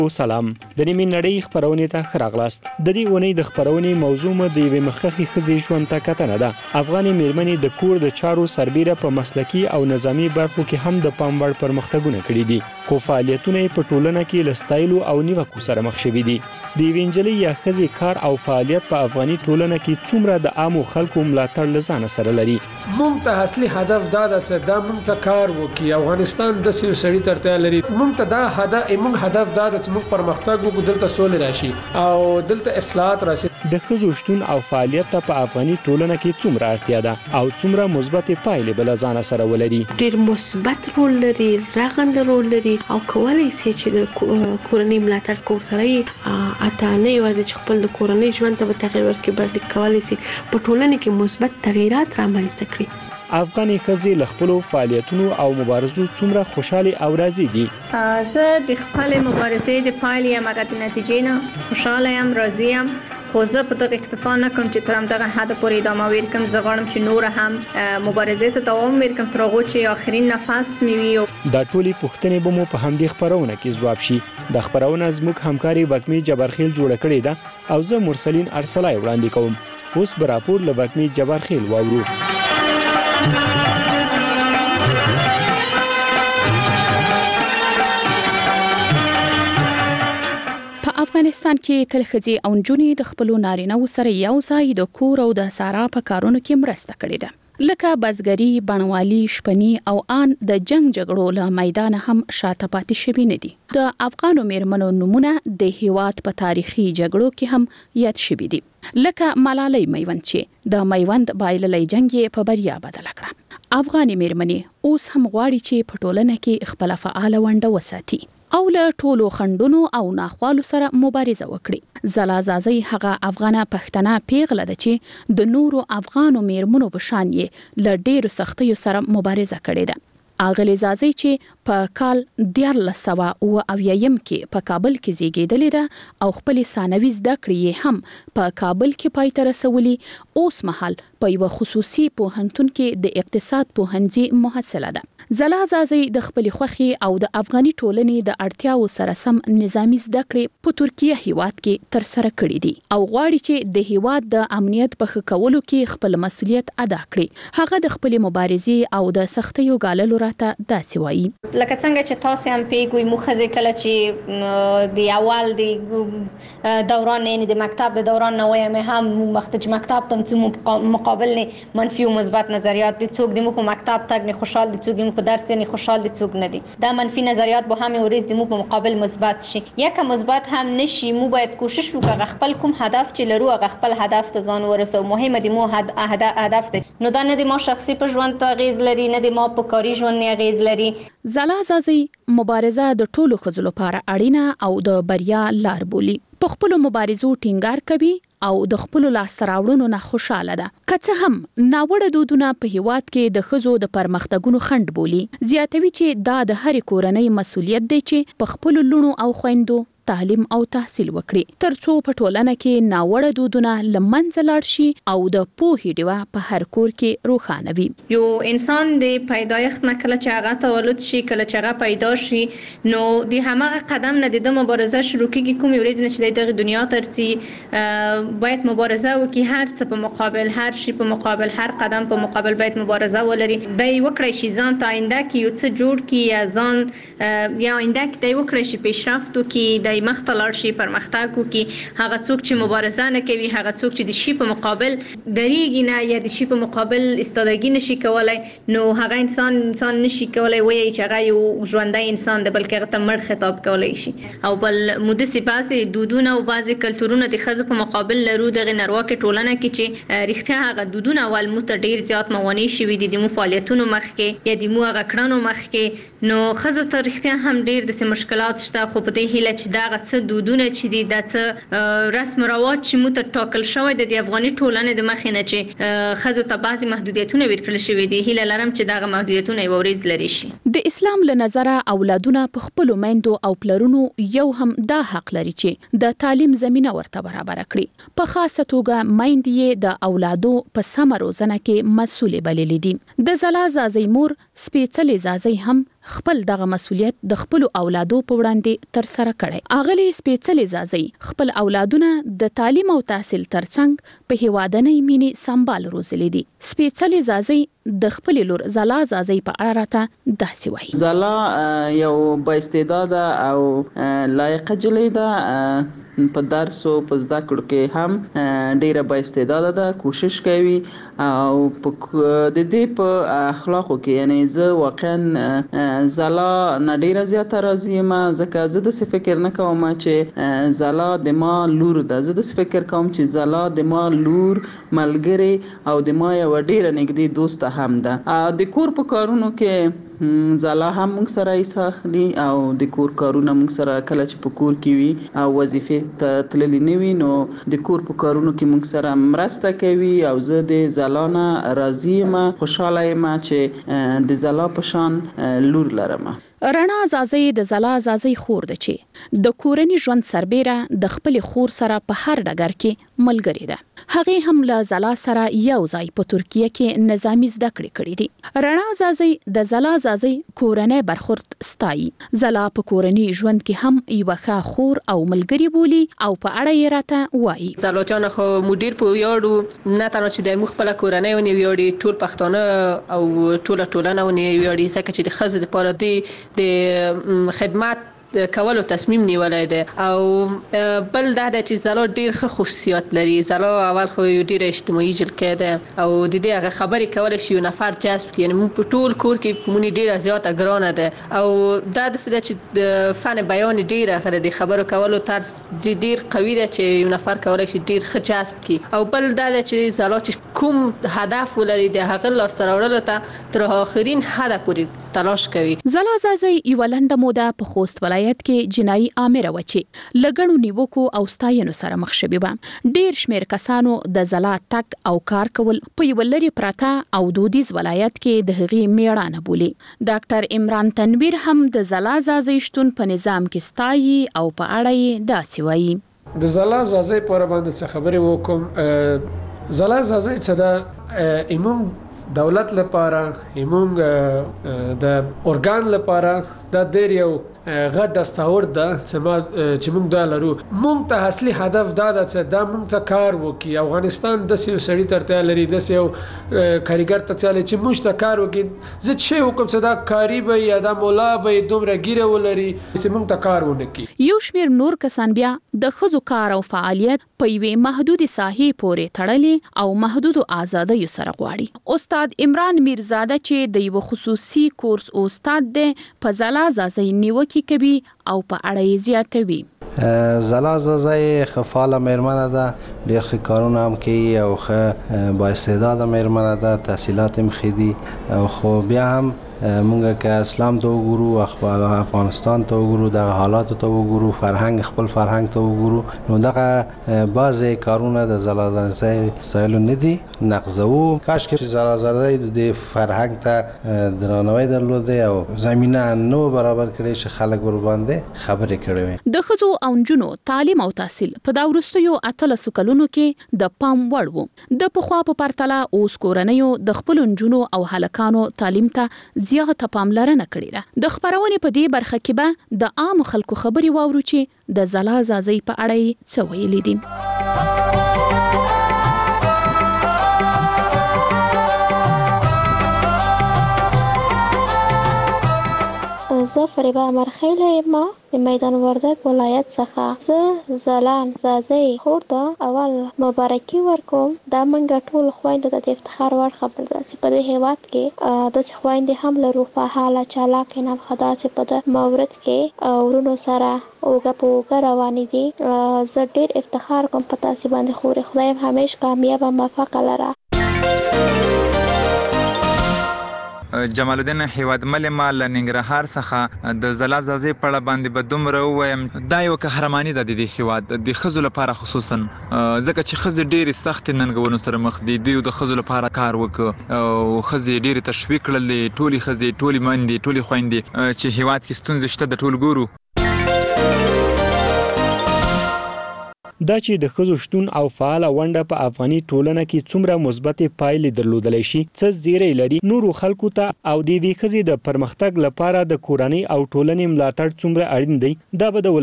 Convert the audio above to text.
سلام د نیمې نړۍ خبرونه ته خراغلاست د دې ونې د خبرونې موضوع مو د یوې مخخي خزي ژوند ته کتنه ده. افغاني میرمنې د کور د چارو سربېره په مسلکي او نظامی برخو کې هم د پام وړ پرمختګونه کړي دي، خو فعالیتونه په ټولنه کې لستایلو او نیوکو سره مخ شوي دي. د وینجلي یا خزي کار او فعالیت په افغاني ټولنه کې څومره د عامو خلکو ملاتړ لزانه سره لري. مونږ ته اصلي هدف دا ده چې دا مونږ ته کار وکړي. افغانستان د سړي ترتیا لري. مونږ ته دا هدف دا ده چې موږ پرمختګ وکړو، دلته سولې راشي او دلته اصلاحات راشي. د ښځو شتون او فعالیت ته په افغاني ټولنه کې څومره اړتیا ده او څومره مثبت پایلې بل ځان سره ولري. ډېر مثبت رول لري، رغنده رول لري او کولای شي چې د کورنۍ ملاتړ کول سره اته نه یوازې چې خپل د کورنۍ ژوند ته تغیر ورکړي، بلکې کولای شي په ټولنه کې مثبت تغیرات رامنځته کړي. افغاني ښځې له خپلو فعالیتونو او مبارزو څومره خوشاله او راضي دي؟ زه د خپل مبارزې د پایلې یا د نتیجې نه خوشاله یم، راضي یم. خو زه په دغه اکتفا نه کوم چې تر همدغه حد پورې ادامه ورکړم. زه غواړم چې نور هم مبارزې ته دوام ورکړم تر هغو چې آخرین نفس مې وي. دا ټولې پوښتنې به مو په همدې خبرونه کې ځواب شي. د خبرونه زموږ همکاري وګمي جبارخیل جوړه کړې ده او زه مرسلین ارسلای وړاندې کوم. اوس به راپور له وګمي جبارخیل واورو. افغانستان کې تل ښځې او نجونې د خپلو نارینه‌و سره یو ځای د کور او د سارا په کارونو کې مرسته کړې ده، لکه بزګري، بڼوالي، شپني او آن د جنگ جګړو له میدان هم شاته پاتې شوي نه دي. د افغانو میرمنو نمونه د هیواد په تاریخي جګړو کې هم یاد شوي دي، لکه ملالۍ میوند چې د میوند بایللۍ جنگ یې په بریا بدله کړه. افغاني میرمنې اوس هم غواړي چې په ټولنه کې خپل فعال ونډه وساتي او له ټولو خندونو او ناخوالو سره مبارزه وکړي. زلا زازي هغه افغانه پښتنه پیغله ده چې د نورو افغانو میرمنو په شان یې له ډېرو سختیو سره مبارزه کړې ده. اغلی زازي چې په کال 1980 کې په کابل کې زیږیدلې ده او خپل ثانوي زده کړې هم په کابل کې پای ته رسولي، اوس مهال په یو خصوصي پوهنتون کې د اقتصاد پوهنځي محصله ده. زلا زازي د خپل خوخي او د افغاني ټولنې د اړتیاو سره سم نظامی زده کړې په ترکیه هیواد کې تر سره کړې دي او غواړي چې د هیواد د امنیت په ښه کولو کې خپل مسؤلیت ادا کړي. هغه د خپل مبارزې او د سختیو ګاللو راته داسې وایي. لکه څنګه چې تاسو هم پیګوي مخزه کله چې د اول د دوران نه د مکتب د دوران نه وایم هم مختج مکتب تم مقابل نه منفي او مثبت نظریات دي. څوک د مو په مکتب تک نه خوشحال دي، څوک په درس نه خوشحال دي، څوک نه دي. دا منفي نظریات به هم ورز د مو په مقابل مثبت شي. یا که مثبت هم نشي، مو باید کوشش وکړو خپل کوم هدف چې لرو هغه خپل هدف ته ځان ورسو. مهمه دي مو هدف دي، نو دا نه د ما شخصي په ژوند ته غیز لري، نه د ما په کاري ژوند نه غیز لري. زلا زازي مبارزه د ټولو ښځو لپاره اړینه او د بریا لار بولي. په خپل مبارزو ټینګار کوي او د خپل لاسته راوړنو نه خوشاله ده. که څه هم ناوړه دودونه په هیواد کې د ښځو د پرمختګونو خنډ بولي، زیاتوي چې دا د هر کورنۍ مسؤلیت دی چې په خپل لونو او خويندو تعلیم او تحصیل وکړي، ترڅو په ټولنه کې ناوړه دودونه لمنځه لاړ شي او د پوهې ډیوه په هر کور کې روښانه وي. یو انسان د پیدایښت نه کله چې هغه تولد شي، کله چې هغه پیدا شي، نو د همغه قدم نه د مبارزه شروع کیږي. کوم ورځ نه چې دغه دنیا ترڅي باید مبارزه وکړي، هر څه په مقابل، هر شي په مقابل، هر قدم په مقابل باید مبارزه ولري. دای وکړي شي ځان ته آینده کې یو څه جوړ کی یا ځان یا آینده کې دای وکړي شي پیشرفت وکړي، دای مخته لاړ شي، پرمختګ وکړي. هغه څوک چې مبارزه نه کوي، هغه څوک چې د شي په مقابل دریږي نه یا د شي په مقابل استادګي نشي کولای، نو هغه انسان نشي کولای وایي چې هغه یو ژوندۍ انسان دی، بلکې هغه ته مړ خطاب کولای شي. او بل مدسي باسي دودونه او بعضي کلتورونه د خزو په مقابل لرو دغه نارواکه ټولنه کې چې رښتیا هغه دودونه اول مو ته ډیر زیات موانع شوي دي د مو فعالیتونو مخ کې یا د مو هغه کړنو مخ کې، نو خزو ته رښتیا هم ډیر د مشکلات شته. خو په دې هیله چې دا څه دودونه چې دي د څه رسم رواج چې مو ته ټاکل شوی د افغاني ټولنې د مخ نه چې خزو ته بعضي محدودیتونه ورکړل شوی دي، هیله لرم چې دغه محدودیتونه یو ورځ لري شي. د اسلام له نظره اولادونه په خپل میندو او پلرونو یو هم دا حق لري چې د تعلیم زمينه ورته برابر کړي. په خاصه توګه میندې د اولادو په سم روزنه کې مسؤلې بللې دي. د زلا زازي مور سپېڅلې زازي هم خپل دغه مسولیت د خپل اولادو په وړاندې تر سره کړی. اغلی سپېڅلې زازي خپل اولادونه د تعلیم او تحصیل ترڅنګ په هیوادنۍ مینې سمبال روزلي دي. سپېڅلې زازي د خپل لور زلا زازي په اړه راته داسې وایي. زلا یو با استعداده او لایقه جلۍ ده، په درس او په زده کړو کې هم ډیره با استعداده ده، کوشش کوي او د دې په اخلاقو کې یعنی زه واقعا زلا نه ډیره زیاته راضی یم، ځکه زه د فکر نه کوم چې زلا د ما لور ده. زه د فکر کوم چې زلا د ما لور ملګری او د ما یو ډیره نږدې دوست هم ده. د کور په کارونو کې زلا هم موږ سره حصہ اخلي او د کور کارونه موږ سره کله چې په کور کې وي او وظیفې ته تللې نه وي نو د کور په کارونو کې موږ سره مرسته کوي او زه د زلا نه راضي یم، خوشاله یم چې د زلا په شان لور لرم. رڼا زازي د زلا زازي خور ده چې د کورنۍ ژوند سربېره د خپل خور سره په هر ډګر کې ملګری ده. هغه هم له زلا سره یو ځای په ترکیه کې نظامی زده کړې کړې دي. رڼا زازي د زلا زازي کورنۍ برخورد ستایي. زلا په کورنۍ ژوند کې هم یو ښه خور او ملګری بولی او په اړه یې راته وایي. زلا جان خو مدیر په ویاړو نه تنه چې د مخ خپل کورنۍ ونی ویاړي، ټول پښتانه او ټولنه ونی ویاړي، ځکه چې د خزې لپاره د خدمات کولو تصمیم نیولای دی. او بل دا د چې زلا ډیر ښه خصوصیات لري. زلا اول خو ډیر اجتماعي جلکه ده او د دې هغه خبرې کول شي یو نفر جذب کړي. یعنی موږ په ټول کور کې مونږ ډیره زیاته ګرانه ده او دا د څه چې د فن بیان ډیره غره د خبرو کولو طرز ډیر قوي ده چې یو نفر کولای شي ډیر ښه جذب کړي. او بل دا د چې زلا چې کوم هدف ولري د هغه لاسته راوړلو ته تر اخرین حد پورې تلاش کوي. زلا زازي یو لنډه موده په خوست ولایت کې جنایي آمره و چې لګړو نیوکو او ستاینو سره مخ شوي و. ډیر شمیر کسانو د زلا تک او کار کول په یو لري پراته او دودیز ولایت کې د هغې میړانه بولي. ډاکټر عمران تنویر هم د زلا زازي شتون په نظام کې ستایي او په اړه یې داسې وایي. د زلا زازي پر باندې څه خبرې وکم. زلا زازي څه ده ایمون دولت لپاره، ایمون د ارګان لپاره دا ډیر یو غټ دستاورد ده چې موږ دا لرو. موږ ته اصلي هدف دا ده چې دا موږ ته کار وکړي. افغانستان د سړي ترتیا لري، د یو کاریګر ترتیا لري چې موږ ته کار وکړي. زه چې حکم چې دا کاری به یا دا مولا به دومره ګیره ولري چې موږ ته کار ونه کړي. یو شمیر نور کسان بیا د ښځو کار او فعالیت په یوې محدودې ساحې پورې تړلې او محدودو آزادیو سره غواړي. استاد عمران میرزاده چې د یو خصوصي کورس استاد دی په زلا زازي نیوکې کوي او په اړه یې زیاتوي. زلا زازي خفاله میرمنه ده، ډېر ښه کارونه هم کوي او ښه با استعداده میرمنه ده، تحصیلات هم ښه دي. خو بیا هم مونږ که اسلام ته وګورو، خپل افغانستان ته وګورو، دغه حالات ته وګورو، فرهنګ خپل فرهنګ ته وګورو، نو دغه بعضې کارونه د زلا زازي ستایلو نه دي، نقضوو. کاش چې زلا زازي د فرهنګ ته درناوی درلودی او زمینه نو برابر کړي چې خلک ورباندې خبرې کړي وي. د ښځو او نجونو تعلیم او تحصیل په دا وروستیو 18 کلونو کې د پام وړ و. د پخوا په پرتله اوس کورنیو د خپلو نجونو او هلکانو تعلیم ته زیاته پاملرنه کړې ده. د خبرونې په دې برخه کې به د عام خلکو خبرې واورو چې د زلا زازي په اړه یې څه ویلي دي. زه فریبا مرخیله یم د میدان وردګ ولایت څخه. زه زلان زازي خور ته اول مبارکي ورکوم. دا منګه ټول خويندو ته د افتخار وړ خبر ده چې په دې هیواد کې د خويندې هم لرو په حاله چالاک نه خدا چې په د مورد کې ورونو سره اوګه په اوګه روانې دي. زه ډېر افتخار کوم په تاسو باندې. خوري خدای همیش کامیاب او موفق لره. جمال الدین هیوادمل ما له ننګرهار څخه د زلا زازي په اړه باندې به دومره ووایم. دا یو قهرماني ده د هیواد د ښځو لپاره، خصوصا ځکه چې ښځې ډېرې سختې ننګونو سره مخ دي. دوی د ښځو لپاره کار وکړ او ښځې ډېرې تشویق کړلې. ټولې ښځې، ټولې میندې، ټولې خویندې چې هیواد کې ستونزې شته د ټول ګورو. دا چې د ښځو شتون او فعال ونډه په افغاني ټولنه کې څومره مثبت پایلې درلودلی شي، څه زیری لري، نورو خلکو ته او د دې ښځې د پرمختګ لپاره د کورنۍ او ټولنې ملاتړ څومره اړین دی، دا به د